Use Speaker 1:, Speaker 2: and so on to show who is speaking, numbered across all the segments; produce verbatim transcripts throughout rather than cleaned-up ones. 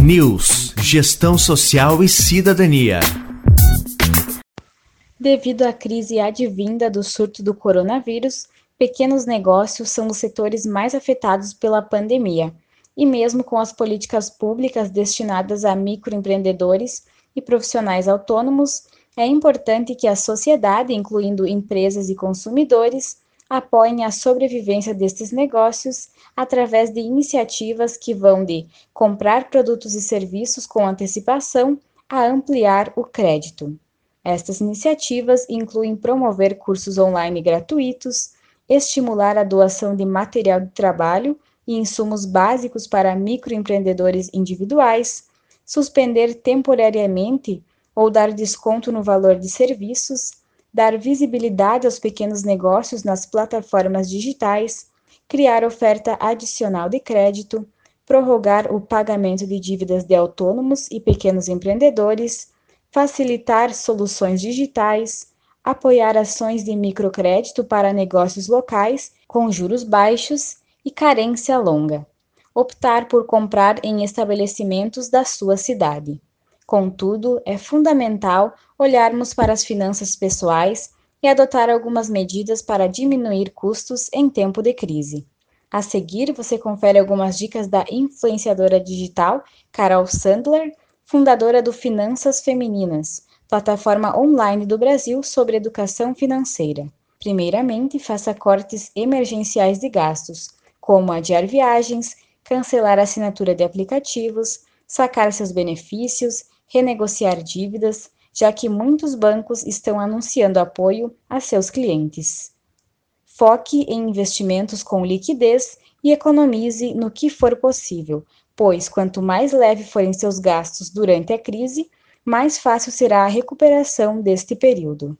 Speaker 1: News, Gestão Social e Cidadania.
Speaker 2: Devido à crise advinda do surto do coronavírus, pequenos negócios são os setores mais afetados pela pandemia, e mesmo com as políticas públicas destinadas a microempreendedores e profissionais autônomos, é importante que a sociedade, incluindo empresas e consumidores, apoiem a sobrevivência destes negócios através de iniciativas que vão de comprar produtos e serviços com antecipação a ampliar o crédito. Estas iniciativas incluem promover cursos online gratuitos, estimular a doação de material de trabalho e insumos básicos para microempreendedores individuais, suspender temporariamente ou dar desconto no valor de serviços, dar visibilidade aos pequenos negócios nas plataformas digitais, criar oferta adicional de crédito, prorrogar o pagamento de dívidas de autônomos e pequenos empreendedores, facilitar soluções digitais, apoiar ações de microcrédito para negócios locais com juros baixos e carência longa, optar por comprar em estabelecimentos da sua cidade. Contudo, é fundamental olharmos para as finanças pessoais e adotar algumas medidas para diminuir custos em tempo de crise. A seguir, você confere algumas dicas da influenciadora digital Carol Sandler, fundadora do Finanças Femininas, plataforma online do Brasil sobre educação financeira. Primeiramente, faça cortes emergenciais de gastos, como adiar viagens, cancelar a assinatura de aplicativos, sacar seus benefícios, renegociar dívidas, já que muitos bancos estão anunciando apoio a seus clientes. Foque em investimentos com liquidez e economize no que for possível, pois quanto mais leve forem seus gastos durante a crise, mais fácil será a recuperação deste período.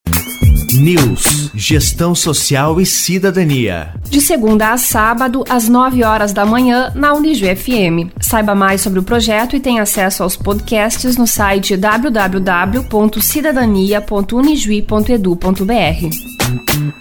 Speaker 1: News, Gestão Social e Cidadania.
Speaker 3: De segunda a sábado, às nove horas da manhã, na Unijuí F M. Saiba mais sobre o projeto e tenha acesso aos podcasts no site w w w ponto cidadania ponto unijuí ponto edu ponto b r.